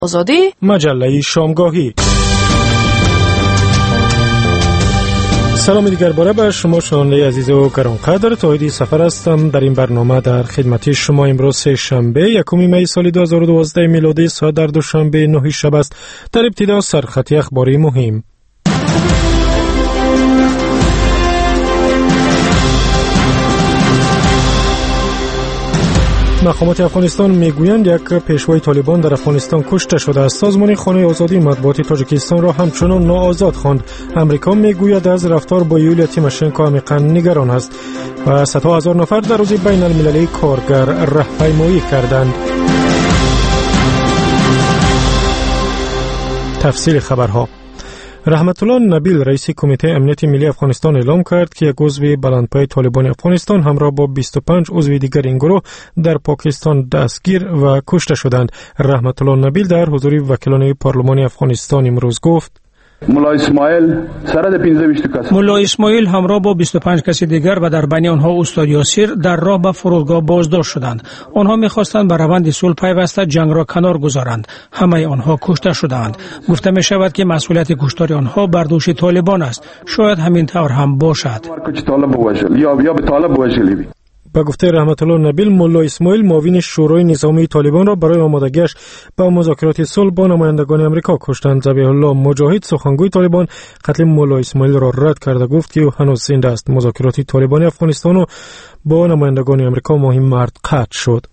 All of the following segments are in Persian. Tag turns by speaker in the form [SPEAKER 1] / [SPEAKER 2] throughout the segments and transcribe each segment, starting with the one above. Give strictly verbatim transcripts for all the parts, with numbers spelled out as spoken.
[SPEAKER 1] آزادی
[SPEAKER 2] مجله شامگاهی. سلام دیگر باره به شما شنونده عزیز و گرانقدر. توحیدی سفر هستم. در این برنامه در خدمت شما امروز شنبه یکم می سال دو هزار و دوازده میلادی ساعت در دوشنبه نه شب است. در ابتدا سرخط اخباری مهم. مقامات افغانستان میگویند یک پیشوای طالبان در افغانستان کشته شده است. سازمان خانه آزادی مطبوعات تاجیکستان را همچنان ناآزاد خواند. امریکا میگوید از رفتار با یولیا تیماشنکو عمیقا نگران است و صدها هزار نفر در روز بین المللی کارگر راهپیمایی کردند. تفصیل خبرها. رحمت الله نبیل رئیس کمیته امنیت ملی افغانستان اعلام کرد که یک عضو بلندپای طالبان افغانستان همراه با بیست و پنج عضو دیگر این گروه در پاکستان دستگیر و کشته شدند. رحمت الله نبیل در حضور وکیلان پارلمان افغانستان امروز گفت:
[SPEAKER 3] ملا اسماعیل سرد پانزده بیست کس
[SPEAKER 4] ملا اسماعیل همراه با بیست و پنج کس دیگر و در بین آنها استاد یاسیر در راه به فرودگاه بازداشت شدند. آنها می‌خواستند به روند صلح پیوسته جنگ را کنار گذارند. همه آنها کشته شدند. گفته می شود که مسئولیت کشتار آنها بر دوش طالبان است. شاید همین طور هم باشد.
[SPEAKER 3] یا یا به طالب وجلی.
[SPEAKER 2] با گفته رحمت الله نبیل، ملا اسماعیل معاون شورای نظامی طالبان را برای آمادگیش به مذاکرات صلح با نمایندگان امریکا کشتند. ذبیح الله مجاهد سخنگوی طالبان قتل ملا اسماعیل را رد کرده گفت که او هنوز زنده است. مذاکرات طالبان افغانستان با نمایندگان امریکا مهم مرد قطع شد.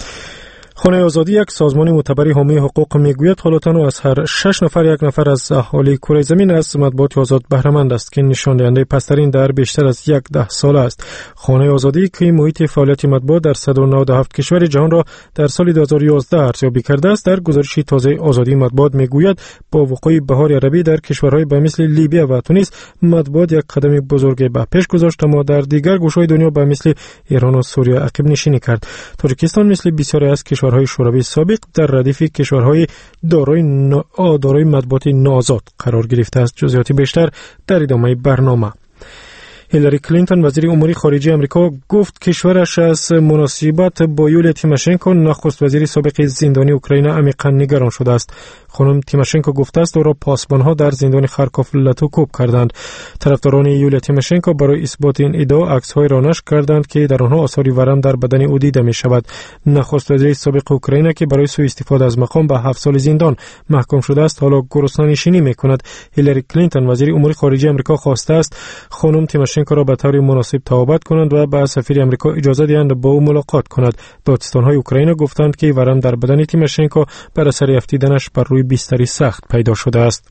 [SPEAKER 2] خانه آزادی یک سازمان معتبر حامی حقوق میگوید حالا تنها از هر شش نفر یک نفر از اهالی کره زمین از مطبوعات آزاد بهره مند است که نشان دهنده پسترین در بیشتر از یک ده ساله است. خانه آزادی که محیط فعالیت مطبوعات در صد و نود و هفت کشور جهان را در سال دو هزار و یازده ارزیابی کرده است، در گزارش تازه آزادی مطبوعات میگوید با وقوع بهار عربی در کشورهای به مثل لیبی و تونس مطبوعات یک قدم بزرگ به پیش گذاشت، اما در دیگر گوشه‌های دنیا به مثل ایران و سوریه عقب نشینی کرد. تاجیکستان مثل بسیاری از کشورهای شوروی سابق در ردیف کشورهای دارای نا... دارای مطبوعات ناآزاد قرار گرفته است. جزئیات بیشتر در ادامه برنامه. هیلاری کلینتون وزیر امور خارجه آمریکا گفت کشورش از مناسبت با یولیا تیماشنکو نخست وزیر سابق زندانی اوکراین عمیقا نگران شده است. خانم تیماشنکو گفته است او را پاسبانها در زندان خارکوف لتو کوب کردند. طرفداران یولیا تیماشنکو برای اثبات این ادعا عکس‌های را نشر کردند که در آنها آثار ورم در بدن او دیده می شود. نخست وزیر سابق اوکراین که برای سوء استفاده از مقام به هفت سال زندان محکوم شده است حالا گرسنه‌نشینی می‌کند. هیلاری کلینتون وزیر امور خارجه آمریکا خواسته است خانم تیماشنکو را به طور مناسب توابت کنند و به سفیر آمریکا اجازه دهند با او ملاقات کند. دادستان‌های اوکراین گفتند که ورم در بدن تیماشنکو بر اثر افتیدنش بر روی بستری سخت پیدا شده است.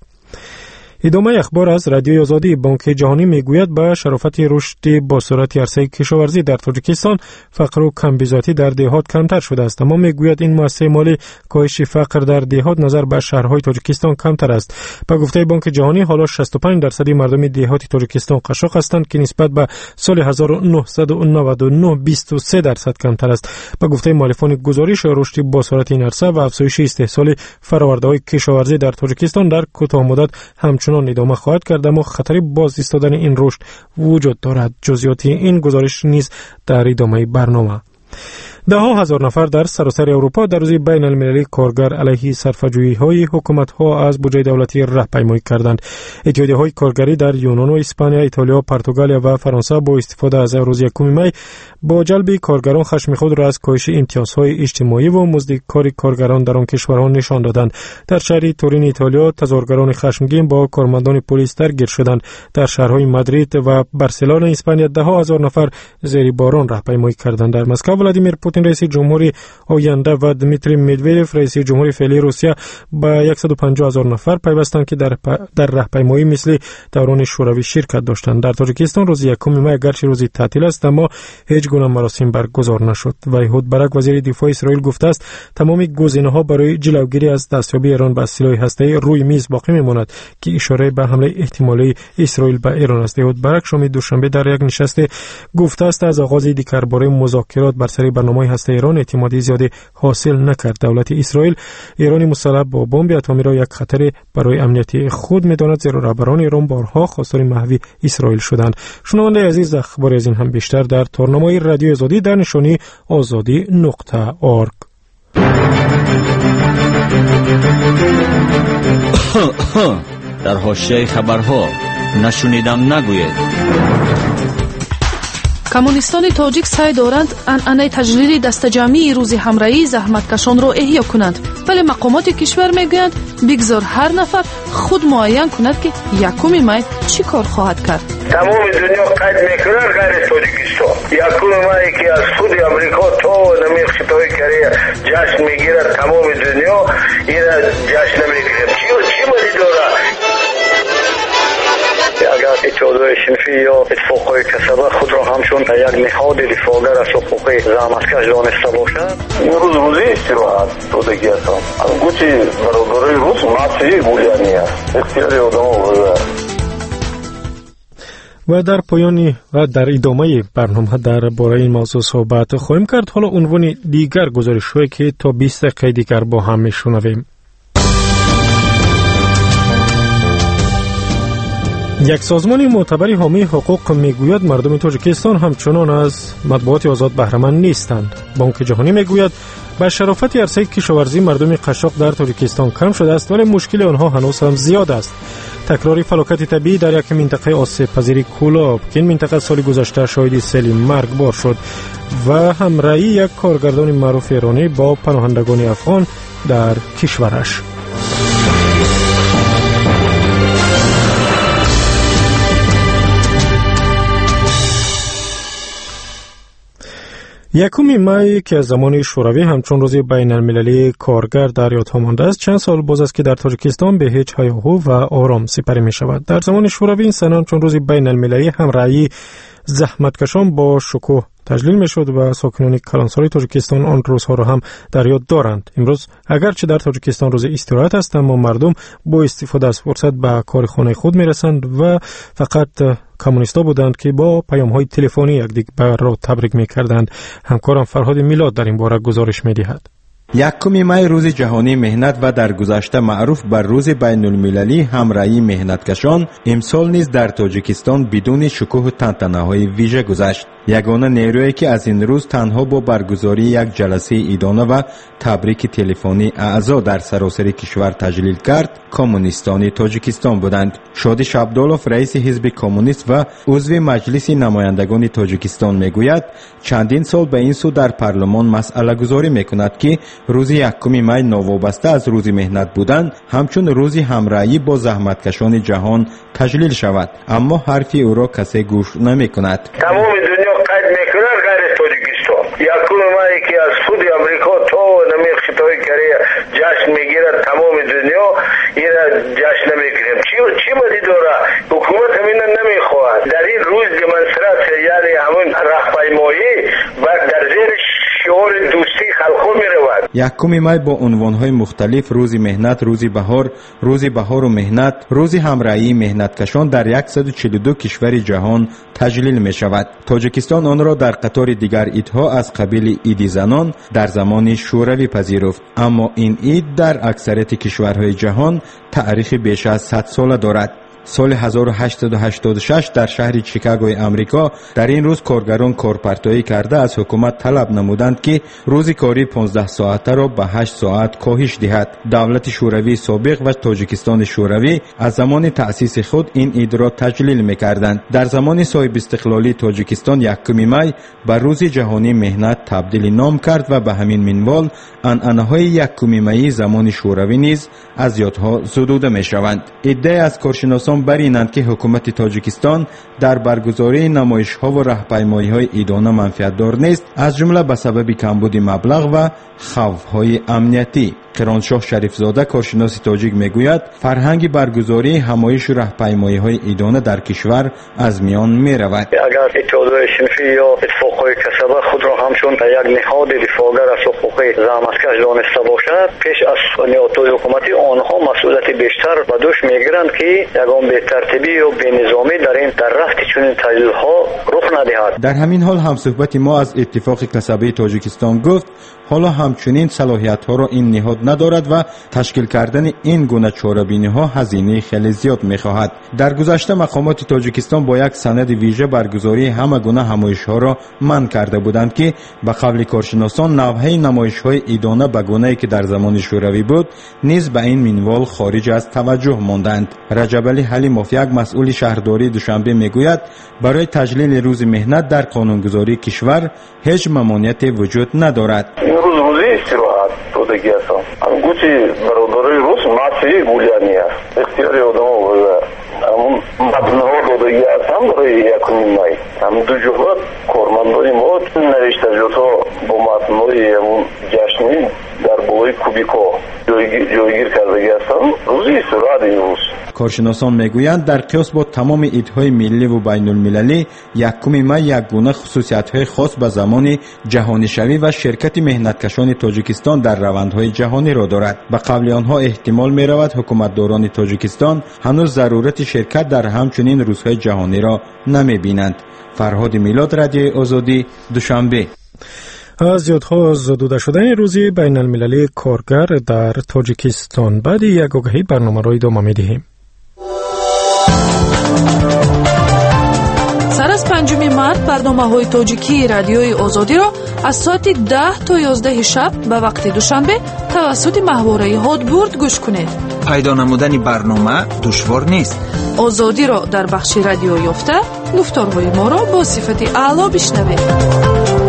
[SPEAKER 2] ادامه اخبار از رادیوی آزادی. بانک جهانی میگوید به شرافت رشد با سرعت عرصه کشاورزی در تاجیکستان فقر و کمبزاتی در دهات کمتر شده است، اما میگوید این مؤسسه مالی کاهش فقر در دهات نظر به شهرهای تاجیکستان کمتر است. به گفته بانک جهانی حالا شصت و پنج درصد مردم دهات تاجیکستان قشاق هستند که نسبت به سال هزار و نهصد و نود و نه بیست و سه درصد کمتر است. به گفته مؤلفان گزارش رشد با سرعت این عرصه و افزایش استحصال فرآورده‌های کشاورزی در تاجیکستان در کوتاه مدت همچنان ادامه خواهد کرد، اما خطر باز ایستادن این رشد وجود دارد. جزئیات این گزارش نیز در ادامه برنامه. ده ها هزار نفر در سراسر اروپا در روز بین المللی کارگر علیه صرفه‌جویی‌های حکومت‌ها از بودجه دولتی راهپیمایی کردند. اتحادیه‌های کارگری در یونان و اسپانیا، ایتالیا، پرتغال و فرانسه با استفاده از روز یکم می با جلب کارگران خشم خود را از کاهش امتیازهای اجتماعی و مزد کار کارگران در آن کشورها نشان دادند. در شهر تورین ایتالیا تظاهرگران خشمگین با کارمندان پلیس درگیر شدند. در شهرهای مادرید و بارسلونا اسپانیا ده ها هزار نفر زیر باران راهپیمایی کردند. در مسکو ولادیمیر پوتین رئیس جمهوری آینده و دمیتری مدودوف رئیس جمهوری فعلی روسیه با صد و پنجاه هزار نفر پیوستند که در در راهپیمایی مثل دوران شوروی شرکت داشتند. در تاجیکستان روز یکم می اگرچه روزی تعطیل است، اما هیچ گونه مراسم برگزار نشد. و ایهود برک وزیر دفاع اسرائیل گفته است تمام گزینه‌ها برای جلوگیری از دستیابی ایران به سلاح هسته‌ای روی میز باقی میماند که اشاره به حمله احتمالی اسرائیل به ایران است. ایهود برک شام دوشنبه در یک نشست گفته است از آغاز دیگرباره مذاکرات بر سر برنامه هسته ایران اعتمادی زیادی حاصل نکرد. دولت اسرائیل ایران مسلح با بمب اتمی را یک خطر برای امنیت خود می‌داند، زیرا رهبران ایران بارها خواستار محوی اسرائیل شدند. شنونده عزیز، اخبار از این هم بیشتر در تورنمای رادیو آزادی در نشانی آزادی نقطه اورگ.
[SPEAKER 1] در حاشیه خبرها نشنیدم نگوید.
[SPEAKER 5] کمونیستان تاجیک سعی دارند انعنه تجلیل دستجمعی روز همراهی زحمتکشان را احیا کنند، ولی مقامات کشور میگویند بگذار هر نفر خود معین کند که یکم می چی کار خواهد کرد.
[SPEAKER 6] تمام دنیا قید میکنند غیر تاجیکستان. یکم می که از خود امریکا تا نمیخ خطای کره جشن میگیرد، تمام دنیا این جشن نمیگیرد. چی چی مدی داره؟ اگر اتحادیه صنفی یا اتفاقهای کسبه خود را همچون یک نهاد دفاعگر از حقوق زحمتکش دانسته باشد، این روز روزی استراحت دادگی است. از گوچی برادرای روز ماسه گولیانی است. اختیاری آدم ها
[SPEAKER 2] و در پایانی و در ادامه برنامه در باره این موضوع صحبت خواهیم کرد. حالا عنوان دیگر گزارش‌هایی که تا بیست دقیقه دیگر با هم میشنویم. یک سازمان معتبر حامی حقوق میگوید مردم تاجیکستان همچنان از مطبوعات آزاد بهره‌مند نیستند. بانک جهانی میگوید با شرافت عرصه کشاورزی مردم قشاق در تاجیکستان کم شده است، ولی مشکل آنها هنوز هم زیاد است. تکرار فلاکت طبیعی در یک منطقه آسیب پذیر کولاب که این منطقه سال گذشته شاهد سیل مرگبار شد و همراهی یک کارگردان معروف ایرانی با پناهندگان افغان در کشورش. یکم می که از زمان شوروی همچون روز بین المللی کارگر در یاد مانده است، چند سال باز است که در تاجیکستان به هیچ هیاهو و آرام سپری می شود. در زمان شوروی این سنه همچون روز بین المللی همراهی زحمتکشان با شکوه تجلیل می شد و ساکنان کلانساری تاجیکستان آن روزها را هم در یاد دارند. امروز اگرچه در تاجیکستان روز استراحت است، اما مردم با استفاده از فرصت به کار خانه خود می رسند و فقط کمونیستا بودند که با پیام‌های تلفنی یکدیگر را تبریک می‌کردند. همکارم فرهاد میلاد در این باره گزارش می‌دهد.
[SPEAKER 7] یکم می روز جهانی مهنت و در گذشته معروف بر روز بین المللی همراهی مهنتکشان، امسال نیز در تاجیکستان بدون شکوه و تنتنه‌های ویژه گذشت. یگانه نیرویی که از این روز تنها با برگزاری یک جلسه عیدانه و تبریک تلفنی اعضا در سراسر کشور تجلیل کرد، کمونیستان تاجیکستان بودند. شادی شابدالوف رئیس حزب کمونیست و عضو مجلس نمایندگان تاجیکستان میگوید چندین سال به این سو در پارلمان مسئله گذاری میکند که روز یکم می نوابسته از روز مهنت بودن همچون روز همراهی با زحمتکشان جهان تجلیل شود، اما حرفی او را کسی گوش نمیکند.
[SPEAKER 6] تمام دنیا قید میکنند غیر تاجیکستان. یکم می که از خود امریکا تا نمیخ خطای کره جشن میگیرد، تمام دنیا این جشن نمیگیرد. چی چی مدی داره؟ حکومت همین نمیخواهد. در این روز دمونسترات یعنی همون راهپیمایی و در زیر شعار دوستی خلقو میرود.
[SPEAKER 7] یکم می با عنوانهای مختلف روز مهنت، روز بهار، روز بهار و مهنت، روز همراهی مهنتکشان در صد و چهل و دو کشور جهان تجلیل می شود. تاجیکستان آن را در قطار دیگر عیدها از قبیل عید زنان در زمان شوروی پذیرفت، اما این عید در اکثریت کشورهای جهان تاریخ بیش از صد ساله دارد. سال هزار و هشتصد و هشتاد و شش در شهر شیکاگوی امریکا در این روز کارگران کارپرتایی کرده از حکومت طلب نمودند که روز کاری پانزده ساعته را به هشت ساعت کاهش دهد. دولت شوروی سابق و تاجیکستان شوروی از زمان تأسیس خود این عید را تجلیل می‌کردند. در زمان صاحب استقلالی تاجیکستان یکم می به روز جهانی مهنت تبدیل نام کرد و به همین منوال عنعنه‌های یکم می زمان شوروی نیز از یادها زدوده می‌شوند. عده از کارشناسان بر اینند که حکومت تاجیکستان در برگزاری نمایش‌ها و راهپیمایی‌های عیدانه منفعت دار نیست، از جمله به سبب کمبود مبلغ و خوف‌های امنیتی. قرانشاه شریفزاده کارشناس تاجیک میگوید فرهنگ برگزاری همایش و راهپیمایی‌های عیدانه در کشور از میان میرود.
[SPEAKER 6] اگر اتحادیه صنفی یا اتفاقهای کسبه خود را همچون یک نهاد دفاعگر از حقوق زحمتکش دانسته باشد، پیش از نهادهای حکومتی آنها مسئولیت بیشتر به دوش میگیرند که یگان به ترتیبی و به نظامی در این در رفت چنین تجلیل‌ها رخ ندهد.
[SPEAKER 7] در همین حال همصحبت ما از اتفاق کسبه تاجیکستان گفت حالا همچنین صلاحیت‌ها را این نهاد ندارد و تشکیل کردن این گونه چاره‌بینی‌ها هزینه خیلی زیاد می‌خواهد. در گذشته مقامات تاجیکستان با یک سند ویژه برگزاری همه گونه همایش‌ها را منع کرده بودند که به قول کارشناسان نوع نمایش‌های ایدانه به گونه‌ای که در زمان شوروی بود نیز به این منوال خارج از توجه ماندند. رجب علی حلیموف یک مسئول شهرداری دوشنبه میگوید برای تجلیل روز مهنت در قانونگذاری کشور هیچ ممانعتی وجود ندارد.
[SPEAKER 6] این روز روزی استراحت بودگی است. ام گوچی برادری روز ماسی گولیانی است. اختیاری آدم‌ها بود. ام مبنای بودگی است. هم برای یکمی مای. ام دو جهت کارمندان ما نوشته جوتا با مبنای ام جشنی در بالای کوبیکو جایگیر کرده هستند. روزی استراحت این روز.
[SPEAKER 7] کارشناسان میگویند در قیاس با تمام عیدهای ملی و بین المللی یکم می یک گونه خصوصیت‌های خاص به زمان جهانی شوی و شرکت مهنتکشان تاجیکستان در روندهای جهانی را دارد. به قول آنها احتمال می رود حکومتداران تاجیکستان هنوز ضرورت شرکت در همچنین روزهای جهانی را نمی بینند. فرهاد میلاد، رادیوی آزادی، دوشنبه.
[SPEAKER 2] از یادها زدوده شدن روز بین المللی کارگر در تاجیکستان بعد یک آگهی برنامه را ادامه می دهیم.
[SPEAKER 5] سر از پنجم مارس برنامه های تاجیکی رادیوی آزادی را از ساعت ده تا یازده شب به وقت دوشنبه توسط ماهواره هادبورد گوش کنید.
[SPEAKER 8] پیدا نمودن برنامه دشوار نیست.
[SPEAKER 5] آزادی را در بخش رادیو یافته گفتارهای ما را با صفت اعلا بشنوید.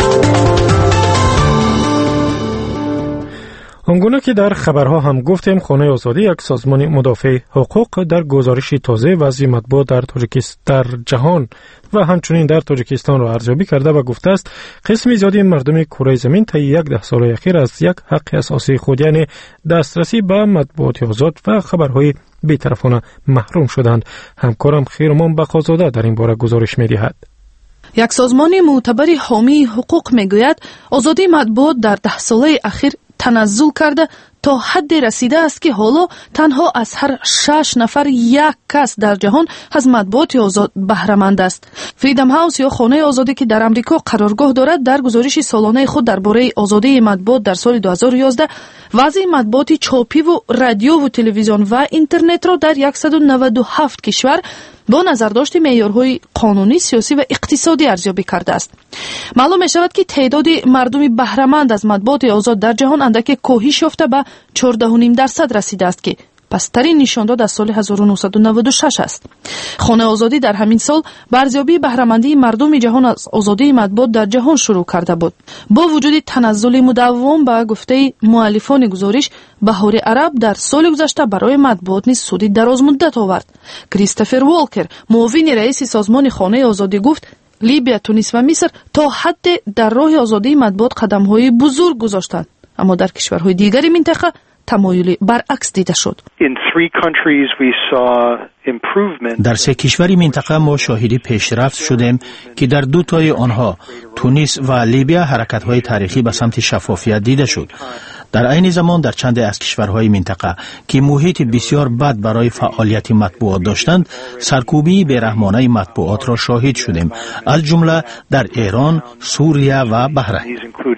[SPEAKER 2] آنگونه که در خبرها هم گفتیم، خانه آزادی یک سازمان مدافع حقوق در گزارشی تازه وضع مطبوعات در تاجیکستان در جهان و همچنین در تاجیکستان را ارزیابی کرده و گفته است قسمی زیادی مردم کره زمین طی یک ده سال اخیر از یک حق اساسی خود یعنی دسترسی به مطبوعات آزاد و خبرهای بی‌طرفانه محروم شدند. همکارم خیرمان بقازاده در این باره گزارش می‌دهد.
[SPEAKER 5] یک سازمان معتبر حامی حقوق میگوید آزادی مطبوعات در ده ساله اخیر تنزل کرده تا حدی رسیده است که حالا تنها از هر شش نفر یک کس در جهان از مطبوعات آزاد بهره مند است. فریدم هاوس یا خانه آزادی که در امریکا قرارگاه دارد در گزارش سالانه خود درباره آزادی مطبوعات در سال دو هزار و یازده وضع مطبوعات چاپی و رادیو و تلویزیون و اینترنت را در صد و نود و هفت کشور با نظرداشت معیارهای قانونی، سیاسی و اقتصادی ارزیابی کرده است. معلوم می شود که تعداد مردم بهره مند از مطبوعات آزاد در جهان اندک کاهش یافته به چهارده و نیم درصد رسیده است که پسترین نشانداد از سال هزار و نهصد و نود و شش است. خانه آزادی در همین سال به ارزیابی بهره مندی مردم جهان از آزادی مطبوعات در جهان شروع کرده بود. با وجود تنزل مداوم به گفته مؤلفان گزارش، بهار عرب در سال گذشته برای مطبوعات نیز سودی دراز مدت آورد. کریستوفر والکر، معاون رئیس سازمان خانه آزادی گفت لیبیا، تونس و مصر تا حد در راه آزادی مطبوعات قدم‌های بزرگ گذاشتند، اما در کشورهای دیگری منطقه تمایلی برعکس دیده شد.
[SPEAKER 9] در سه کشوری منطقه ما شاهدی پیشرفت شدیم که در دو تای آنها تونس و لیبیا حرکت‌های تاریخی به سمت شفافیت دیده شد. در عین زمان در چند از کشورهای منطقه که محیط بسیار بد برای فعالیت مطبوعات داشتند، سرکوبی بی‌رحمانه مطبوعات را شاهد شدیم، از جمله در ایران، سوریه و بحرین.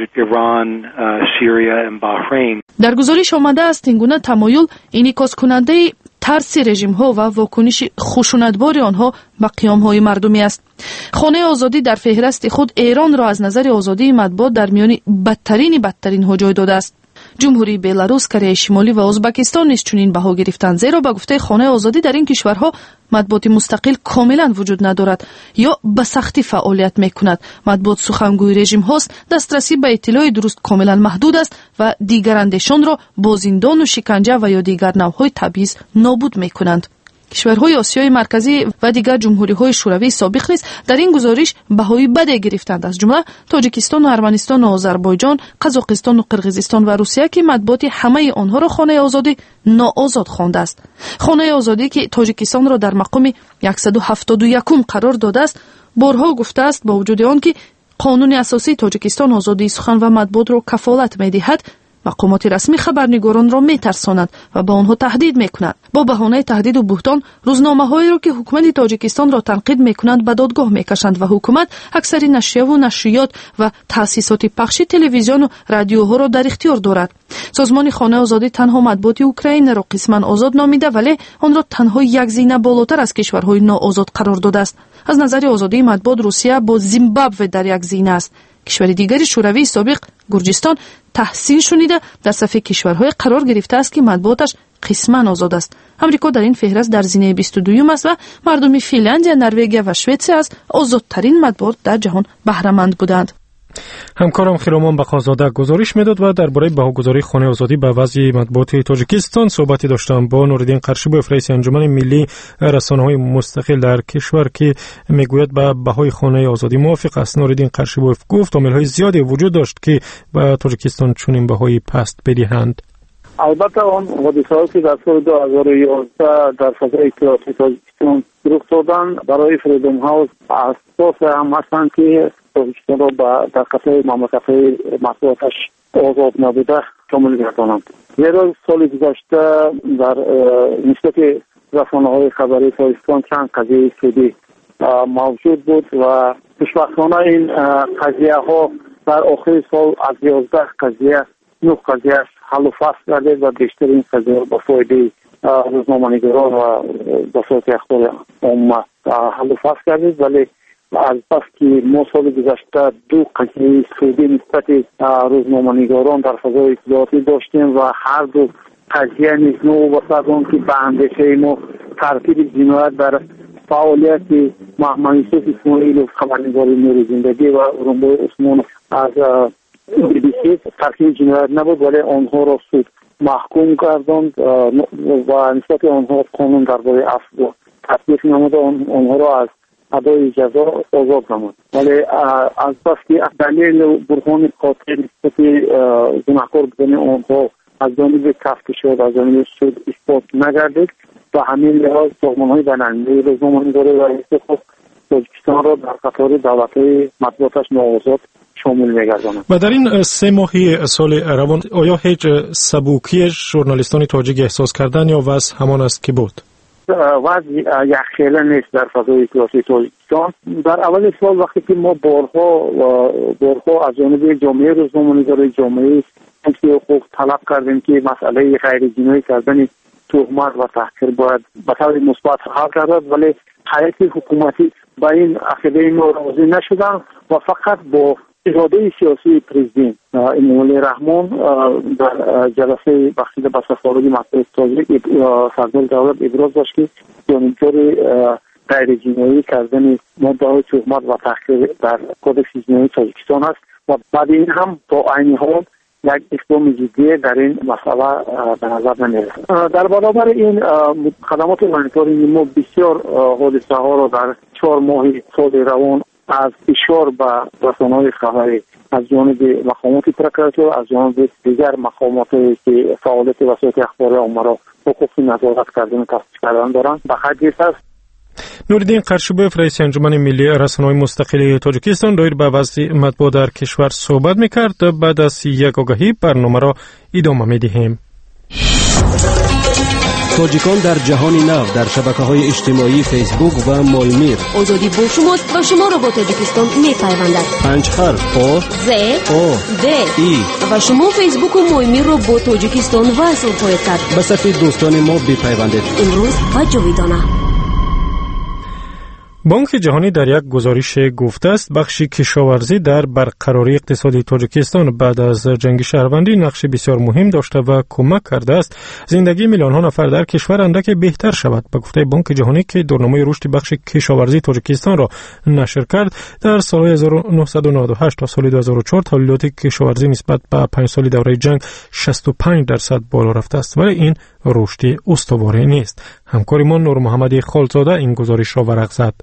[SPEAKER 5] در گزارش آمده است اینگونه تمایل انعکاس کننده ترس رژیم ها و واکنش خشونتبار آنها به قیام های مردمی است. خانه آزادی در فهرست خود ایران را از نظر آزادی مطبوعات در میان بدترین بدترین ها جای داده است. جمهوری بلاروس، کره شمالی و ازبکستان نیز چنین بها گرفتند، زیرا به گفته خانه آزادی در این کشورها مطبوعات مستقل کاملا وجود ندارد یا به سختی فعالیت میکند. مطبوعات سخنگوی رژیم هاست، دسترسی به اطلاع درست کاملا محدود است و دیگر اندیشان را با زندان و شکنجه و یا دیگر نوعهای تبعیض نابود میکنند. کشورهای آسیای مرکزی و دیگر جمهوری‌های شوروی سابق نیز در این گزارش بهای بد گرفتند، از جمله تاجیکستان و ارمنستان و آذربایجان، قزاقستان و قرقیزستان و روسیه که مطبوعات همه آنها را خانه آزادی ناآزاد خوانده است. خانه آزادی که تاجیکستان را در مقام صد و هفتاد و یک قرار داده است، بارها گفته است با وجود آن که قانون اساسی تاجیکستان آزادی سخن و مطبوعات را کفالت می‌دهد، مقامات رسمی خبرنگاران را می‌ترسانند و به آنها تهدید می‌کنند. با بهانه تهدید و بهتان روزنامه‌هایی را که حکومت تاجیکستان را تنقید می‌کنند به دادگاه می‌کشند و حکومت اکثر نشریه و نشریات و تأسیسات پخشی تلویزیون و رادیوها را در اختیار دارد. سازمان خانه آزادی تنها مطبوعات اوکراین را قسماً آزاد نامیده، ولی آن را تنها یک زینه بالاتر از کشورهای ناآزاد قرار داده است. از نظر آزادی مطبوعات روسیه با زیمبابوه در یک زینه است. کشور دیگری شوروی سابق گرجستان تحسین شنیده در صفحه کشورهای قرار گرفته است که مطبوعاتش قسماً آزاد است. امریکا در این فهرست در زینه بیست و دو است و مردم فنلاندیا، نروژ و سوئد از آزادترین مطبوعات در جهان بهره مند بودند.
[SPEAKER 2] همکارم خیرامان بقازاده گزارش میداد و درباره بهاگذاری خانه آزادی به وضع مطبوعات تاجیکستان صحبتی داشتم با نوردین قرشیبوف، رئیس انجمن ملی رسانه‌های مستقل در کشور، که میگوید به بهای خانه آزادی موافق است. نوردین قرشیبوف گفت عامل‌های زیادی وجود داشت که به تاجیکستان چنین بهای پست بدهند.
[SPEAKER 10] البته آن حادثه‌ای که در سال دو هزار و یازده در فضای اطلاعاتی تاجیکستان رخ دادن برای فریدم هاوس اساس هم هستند که تاجیکستان را در قطعه مملکت‌های مطبوعاتش آزاد نبوده شامل گردانند. زیرا سال گذشته در نسبت رسانه‌های خبری تاجیکستان چند قضیه سودی موجود بود و خوشبختانه این قضیه ها در آخر سال از یازده قضیه نه قضیه حل و فصل گردید و بیشتر این قضیه با فایده روزنامه‌نگاران و وسایل اخبار عامه حل و فصل گردید. ولی از بس که ما سال گذشته دو قضیه سودی نسبت روزنامه‌نگاران در فضای اطلاعاتی داشتیم و هر دو قضیه نیز نوبت آن که به اندیشه ما ترتیب جنایت در فعالیت محمد یوسف اسماعیل و خبرنگاری نور زندگی و رنبای عثمان از بی بی سی ترتیب جنایت نبود، ولی آنها را سود محکوم کردند و نسبت آنها قانون درباره عفو تطبیق نمود، آنها را از ادای جزا آزاد نمود. ولی از بس که دلیل برهان قاطع نسبت گناهکار بودن آنها از جانب تفتیشات از جانب سود اثبات نگردید و همین لحاظ سازمان‌های بین‌المللی روزنامه‌نگاری و حزب تاجیکستان را در قطار دولت‌های مطبوعاتش ناآزاد شامل می‌گرداند.
[SPEAKER 2] و در این سه ماهی سال روان آیا هیچ سبوکی ژورنالیستان تاجیک احساس کردن یا وضع همان است که بود؟
[SPEAKER 10] وضع یک خیلی نیست در فضای اطلاعاتی تاجیکستان. در اول سال وقتی که ما بارها و بارها از جانب جامعه روزنامه‌نگاری، جامعه حقوق طلب کردیم که مسئله غیر جنایی کردن تهمت و تحقیر باید به طور مثبت حل گردد، ولی هیئت حکومتی با این عقیده ما راضی نشدن و فقط با اراده سیاسی پرزیدنت امامعلی رحمان در جلسه بخشیده به سفارت مطبوعات تاجیک صدر دولت ابراز داشت که جانبدار غیر جنایی کردن ماده‌های تهمت و تحقیر در کدکس جنایی تاجیکستان است و بعد این هم با عین حال یک اقدام جدی در این مسئله به نظر نمی‌رسد. در برابر این خدمات هومانیتاری ما بسیار حادثه ها را در چهار ماه سال روان از اشاره به رسانه‌های خبری از جانب مقامات پروکراتور، از جانب دیگر مقامات که فعالیت وسایل اخباری عامه را حقوقی نظارت کردن و تفتیش کردن دارند به حدیث است.
[SPEAKER 2] نوردین قرشیبوف، رئیس انجمن ملی رسانه‌های مستقل تاجیکستان، راجع به وضع مطبوعات در کشور صحبت می‌کرد. بعد از یک آگاهی برنامه را ادامه می‌دهیم.
[SPEAKER 11] تاجیکان در جهان نو در شبکه‌های اجتماعی فیسبوک و مالمیر.
[SPEAKER 12] آزادی با شماست و شما را با تاجیکستان می‌پیوندد.
[SPEAKER 11] پنج حرف آ
[SPEAKER 12] ز
[SPEAKER 11] آ
[SPEAKER 12] د
[SPEAKER 11] ای
[SPEAKER 12] و شما فیسبوک و مالمیر را با تاجیکستان وصل خواهید کرد.
[SPEAKER 11] به صفحه دوستان ما بپیوندید.
[SPEAKER 12] امروز و جاویدانه.
[SPEAKER 2] بانک جهانی در یک گزارش گفته است بخش کشاورزی در برقراری اقتصادی تاجیکستان بعد از جنگ شهروندی نقش بسیار مهم داشته و کمک کرده است زندگی میلیون ها نفر در کشور اندک بهتر شود. به گفته بانک جهانی که دورنامه رشد بخش کشاورزی تاجیکستان را نشر کرد، در سال هزار و نهصد و نود و هشت تا سال دو هزار و چهار تولیدات کشاورزی نسبت به پنج سال دوره جنگ شصت و پنج درصد بالا رفته است، ولی این رشد استواره نیست. همکارمان نور محمدی خالزاده این گزارش را ورق زد.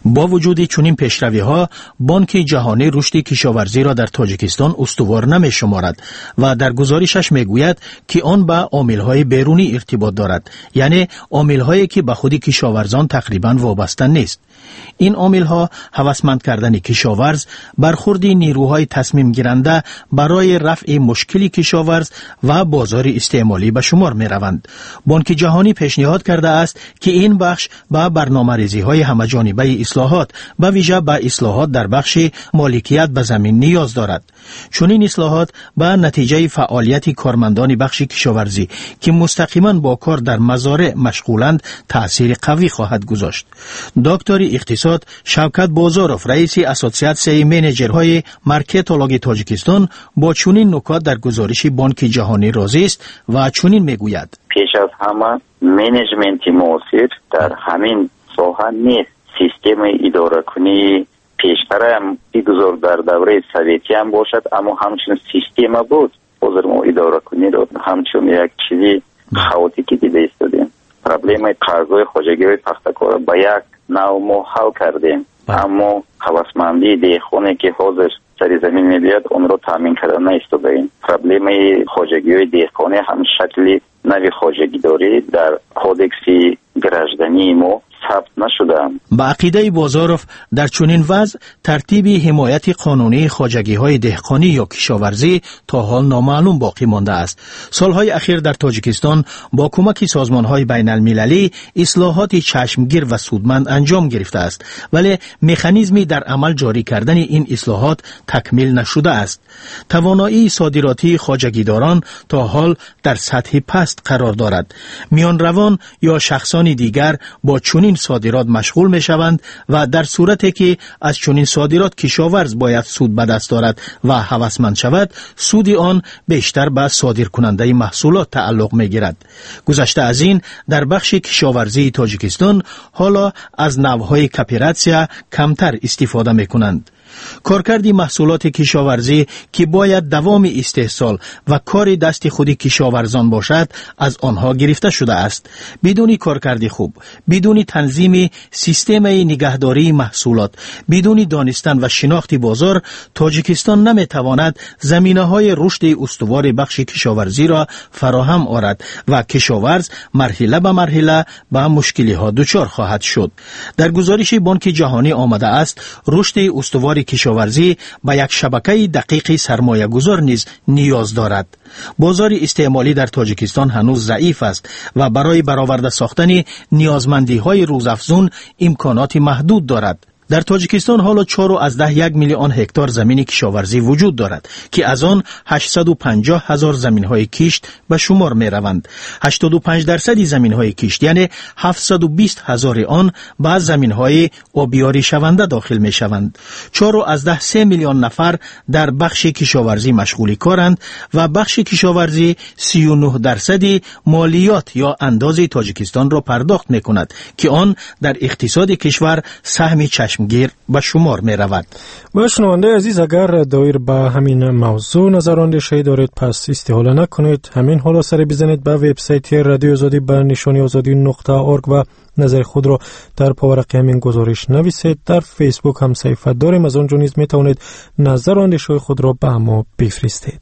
[SPEAKER 9] با وجود چنین پیشروی‌ها، بانک جهانی رشد کشاورزی را در تاجیکستان استوار نمی‌شمارد و در گزارشش می‌گوید که آن به عامل‌های بیرونی ارتباط دارد، یعنی عامل‌هایی که به خود کشاورزان تقریباً وابسته نیست. این عامل‌ها هوسمند کردن کشاورز، برخورد نیروهای تصمیم گیرنده برای رفع مشکلی کشاورز و بازار استعمالی به شمار می‌روند. بانک جهانی پیشنهاد کرده است که این بخش به برنامه‌ریزی‌های همه‌جانبه اصلاحات به ویژه به اصلاحات در بخش مالکیت به زمین نیاز دارد. چون این اصلاحات به نتیجه فعالیت کارمندان بخش کشاورزی که مستقیما با کار در مزارع مشغولند تأثیر قوی خواهد گذاشت. دکتر اقتصاد شوکت بازاروف، رئیس اسوسیاسیون منیجرهای مارکتولوژی تاجیکستان، با چنین نکات در گزارش بانک جهانی راضی است و چنین میگوید:
[SPEAKER 13] پیش از همه منیجمنت موثر در همین ساحه نیست. سیستم اداره کنی پیشتر هم بگذار در دوره سوویتی هم باشد، اما همچنین سیستم بود. حاضر ما اداره کنی رو همچنین یک چیزی خاوتیکی دیده ایستادیم. پرابلم قرضای خواجگی های پختکار با یک نوع ما حل کردیم، اما هوسمندی دیخونه که حاضر سری زمین میبید اون رو تامین کردن نایستادیم. پرابلم خواجگی های دیخونه هم شکلی نوی خواجگی داری در کودکس گراجدنی ما ثبت نشدند.
[SPEAKER 9] با عقیده بازاروف، در چنین وضع ترتیب حمایت قانونی خواجگی‌های دهقانی یا کشاورزی تا حال نامعلوم باقی مانده است. سالهای اخیر در تاجیکستان با کمک سازمان‌های بین‌المللی اصلاحات چشمگیر و سودمند انجام گرفته است، ولی مکانیزمی در عمل جاری کردن این اصلاحات تکمیل نشده است. توانایی صادراتی خواجگیداران تا حال در سطح پست قرار دارد. میانروان یا شخصان دیگر با چنین صادرات مشغول می شوند و در صورتی که از چنین صادرات کشاورز باید سود به دست دارد و هوسمند شود، سود آن بیشتر به صادر کننده محصولات تعلق می گیرد. گذشته از این، در بخش کشاورزی تاجیکستان حالا از نوعهای کاپیراتسیا کمتر استفاده می کنند. کارکرد محصولات کشاورزی که باید دوام استحصال و کار دست خود کشاورزان باشد از آنها گرفته شده است. بدون کارکرد خوب، بدون تنظیم سیستم نگهداری محصولات، بدون دانستن و شناخت بازار، تاجیکستان نمیتواند زمینه‌های رشد استوار بخش کشاورزی را فراهم آورد و کشاورز مرحله به مرحله به مشکل‌ها دچار خواهد شد. در گزارش بانک جهانی آمده است رشد استوار کشاورزی به یک شبکه دقیق سرمایه گذار نیز نیاز دارد. بازار استعمالی در تاجیکستان هنوز ضعیف است و برای برآورده ساختن نیازمندی های روزافزون امکانات محدود دارد. در تاجیکستان حالا چهار از ده یک میلیون هکتار زمین کشاورزی وجود دارد که از آن هشتصد و پنجاه هزار زمین های کشت به شمار می روند. هشتاد و پنج درصد زمین های کشت یعنی هفتصد و بیست هزار آن به زمین های آبیاری شونده داخل می شوند. چهار از ده سه میلیون نفر در بخش کشاورزی مشغولی کارند و بخش کشاورزی سی و نه درصد مالیات یا انداز تاجیکستان را پرداخت می کند که آن در اقتصاد کشور سهم چشم گیر به شمار می رود.
[SPEAKER 2] با شنونده عزیز، اگر دایر به همین موضوع نظراندیشی دارید پس استحاله نکنید، همین حالا سر بزنید به وبسایت رادیو آزادی به نشانی آزادی نقطه اورگ و نظر خود را در پاورق همین گزارش نویسید. در فیسبوک هم صفحه داریم، از آنجا نیز می توانید نظراندیشی خود را به ما بفرستید.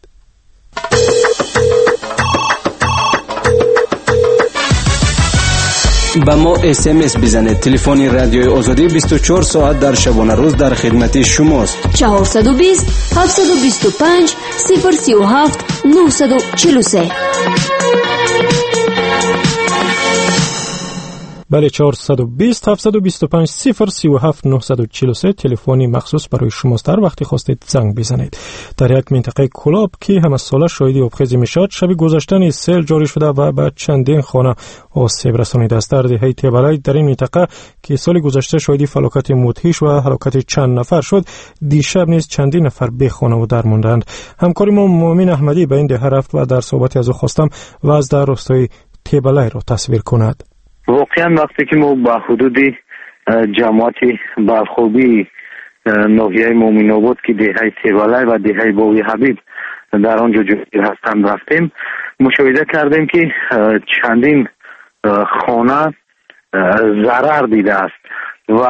[SPEAKER 11] با ما اس ام اس بزنید. تلفن رادیو آزادی بیست و چهار ساعت در شبانه روز در خدمت شماست.
[SPEAKER 12] چهارصد و بیست هفتصد و بیست و پنج صفر سی و هفت نهصد و چهل و سه.
[SPEAKER 2] بله، چهارصد و بیست هفتصد و بیست و پنج صفر سی و هفت نهصد و چهل و سه تلفنی مخصوص برای شماست. در وقتی خواستید زنگ بزنید. در یک منطقه کلاب که همه ساله شاهدی آبخیزی میشد، شب گذشته سیل جاری شده و به چندین خانه آسیب رسانیده است. در دهه تبلای در این منطقه که سال گذشته شاهدی فلاکت مدهش و هلاکت چند نفر شد، دیشب نیز چندین نفر بی خانه و در ماندند. همکاری ما مومن احمدی به این دهه رفت و در صحبتی از او خواستم وضع در روستای تبلای را تصویر کند.
[SPEAKER 10] واقعا وقتی که ما به حدود جماعت برخوبی ناحیه مومن آباد که دهه تبلای و دهه باوی حبیب در آنجا جایی هستند رفتیم، مشاهده کردیم که چندین خانه ضرر دیده است و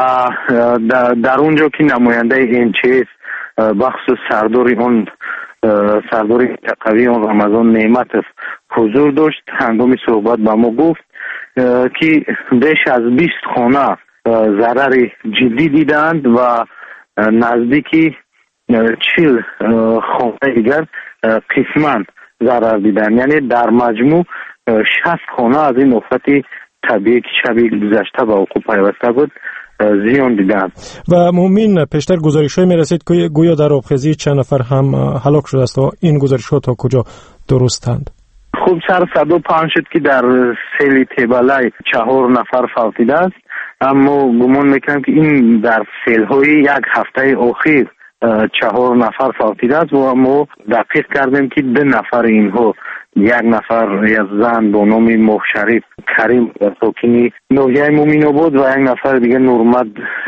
[SPEAKER 10] در اونجا که نماینده این چیز بخصوص سرداری اون سرداری تقوی اون رمضان نعمتов حضور داشت، هنگام صحبت با ما گفت که بیش از بیست خانه ضرر جدی دیدند و نزدیکی چهل خانه دیگر قسماً ضرر دیدند. یعنی در مجموع شصت خانه از این آفت طبیعی که شبیه گذشته به وقوع پیوسته بود زیان دیدند.
[SPEAKER 2] و مومین پیشتر گزارش‌های می‌رسید که گویا در آبخیزی چند نفر هم هلاک شده است و این گزارش‌ها تا کجا درستند؟
[SPEAKER 10] خوب سر صد و پنج شد که در سیل تبلای چهار نفر فوت دیده است، اما گمان میکنم که این در سیل‌های یک هفته اخیر چهار نفر فوت دیده است و ما دقیق کردیم که دو نفر اینها، یک نفر یک زن با نام ماه شریف کریم ساکنی ناحیه مومین آباد و یک نفر دیگه نورمد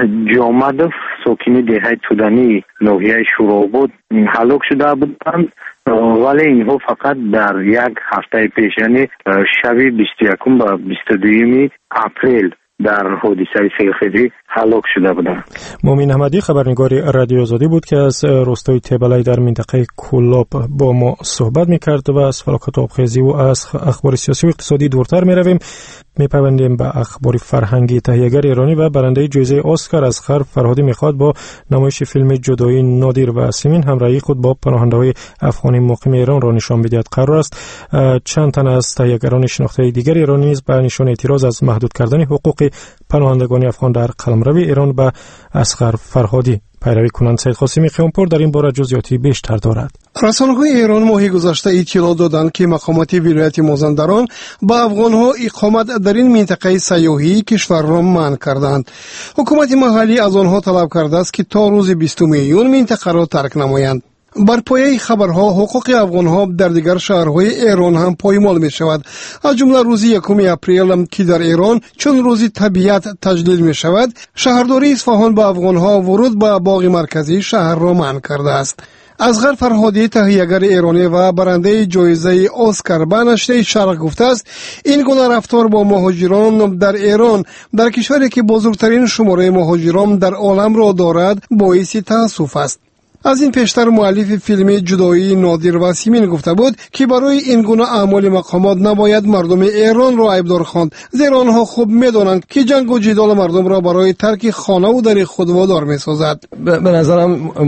[SPEAKER 10] جامدوف ساکنی دهه تودنی ناحیه شوراباد هلاک شده بودند، ولی اینها فقط در یک هفته پیش یعنی شب بیست و یکم و بیست و دوم اپریل در حادثه سیلخیزی هلاک شده بودند.
[SPEAKER 2] مومین احمدی خبرنگار رادیو آزادی بود که از روستای تبلای در منطقه کولاب با ما صحبت می‌کرد و از فلاکت آبخیزی و از اخبار سیاسی و اقتصادی دورتر می‌رویم. می‌پیوندیم به اخبار فرهنگی. تهیه‌گر ایرانی و برنده جایزه اسکار اصغر فرهادی می‌خواد با نمایش فیلم جدایی نادر و سیمین همراهی خود با پناهنده‌های افغانی مقیم ایران را نشان بدهد قرار است. چند تن از تهیه‌گران شناخته دیگر ایرانی نیز به نشان اعتراض از محدود کردن حقوق پناهندگان افغان در قلمرو ایران به اصغر فرهادی پیروی کنند. سید قاسمی خیامپور در این باره جزئیاتی بیشتر دارد.
[SPEAKER 14] رسانه‌های ایران ماهی گذشته اطلاع دادند که مقامات ولایت مازندران با افغان‌ها اقامت در این منطقه سیاحی کشور را منع کردند. حکومت محلی از آنها طلب کرده است که تا روز بیستم میلیون منطقه را ترک نمایند. بر پایه خبرها حقوق افغان‌ها در دیگر شهرهای ایران هم پایمال می شود، از جمله روز یکم اپریل که در ایران چون روز طبیعت تجلیل می شود، شهرداری اصفهان به افغان‌ها ورود به باغ مرکزی شهر را منع کرده است. اصغر فرهادی تهیه‌گر ایرانی و برنده جایزه اسکار به نشریه شرق گفته است این گونه رفتار با مهاجران در ایران در کشوری که بزرگترین شماره مهاجران در عالم را دارد باعث تأسف است. از این پیشتر مؤلف فیلم جدایی نادر و سیمین گفته بود که برای این گونه اعمال مقامات نباید مردم ایران را عیبدار خواند، زیرا آنها خوب می‌دانند که جنگ و جدال مردم را برای ترک خانه و در خود وادار می‌سازد.
[SPEAKER 15] به نظرم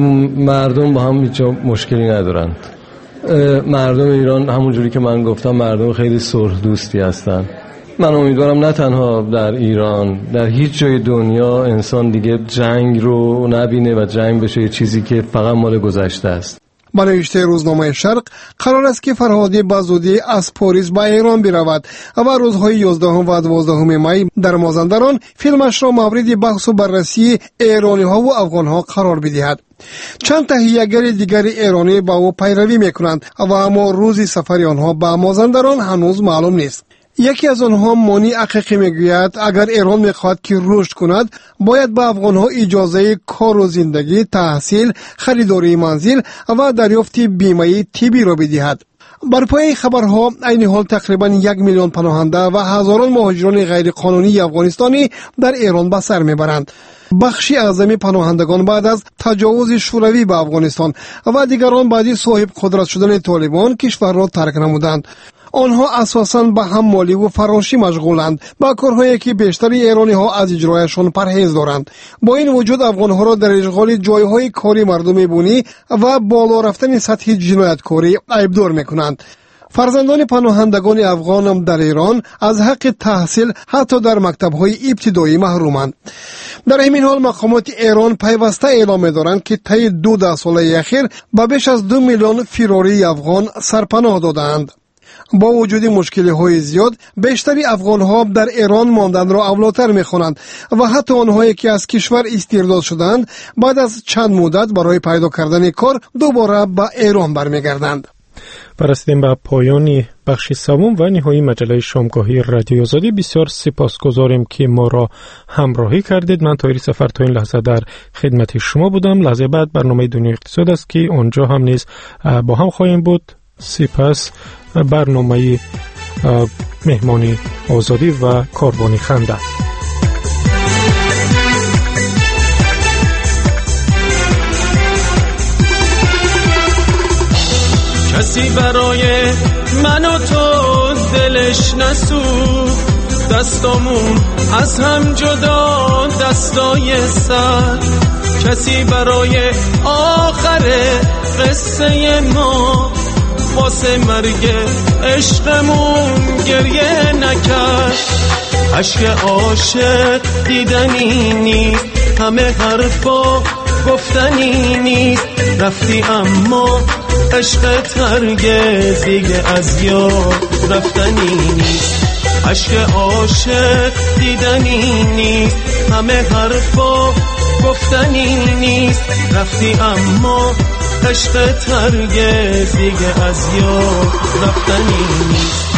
[SPEAKER 15] مردم با هم هیچ مشکلی ندارند. مردم ایران همونجوری که من گفتم مردم خیلی صلح دوستی هستند. من امیدوارم نه تنها در ایران، در هیچ جای دنیا انسان دیگه جنگ رو نبینه و جنگ بشه یه چیزی که فقط مال گذشته است.
[SPEAKER 14] با نوشته روزنامه شرق قرار است که فرهادی بزودی از پاریس به ایران برود و روزهای یازدهم و دوازدهم می در مازندران فیلمش را مورد بحث و بررسی ایرانی ها و افغان ها قرار بدهد. چند تهیه‌گر دیگر ایرانی با او پیروی میکنند و اما روزی سفر آنها به مازندران هنوز معلوم نیست. یکی از آنها مانی عقیقی میگوید اگر ایران میخواهد که رشد کند باید به افغانها اجازه کار و زندگی، تحصیل، خریداری منزل و دریافت بیمه طبی را بدهد. بر پایه خبرها این حال تقریبا یک میلیون پناهنده و هزاران مهاجران غیر قانونی افغانستانی در ایران به سر میبرند. بخشی اعظم پناهندگان بعد از تجاوز شوروی به افغانستان و دیگران بعد صاحب قدرت شدن طالبان کشور را ترک نمودند. آنها اساساً به حمالی و فراشی مشغولند، با کارهایی که بیشتر ایرانی ها از اجرایشان پرهیز دارند. با این وجود افغان ها را در اشغال جایهای کاری مردم بونی و بالا رفتن سطح جنایتکاری عیبدار میکنند. فرزندان پناهندگان افغان در ایران از حق تحصیل حتی در مکتب‌های ابتدایی محرومند. در همین حال مقامات ایران پیوسته اعلام دارند که طی دو ده ساله اخیر به بیش از دو میلیون فراری افغان سرپناه دادند. با وجود مشکلی های زیاد بیشتری افغان ها در ایران ماندن را اولاتر می خوانند و حتی آنهایی که از کشور استرداد شدند بعد از چند مدت برای پیدا کردن کار دوباره به ایران برمیگردند.
[SPEAKER 2] برسیدیم به پایان بخش سوم و نهایی مجله شامگاهی رادیو آزادی. بسیار سپاسگزاریم که ما را همراهی کردید. من طاهری سفر تا این لحظه در خدمت شما بودم. لحظه بعد برنامه دنیای اقتصاد است که اونجا هم نیز با هم خواهیم بود. سپس برنامه مهمانی آزادی و کاروانی خنده.
[SPEAKER 16] کسی برای من و تو دلش نسوخت، دستامون از هم جدا دستای سر. کسی برای آخر قصه ما واسه مرگ عشقمون گریه نکرد. عشق عاشق دیدنی نیست، همه حرفا گفتنی نیست. رفتی اما عشقت هرگز دیگه از یاد رفتنی نیست. عشق عاشق دیدنی نیست، همه حرفا گفتنی نیست. رفتی اما عشقت هرگز دیگه از یاد رفتنی نیست.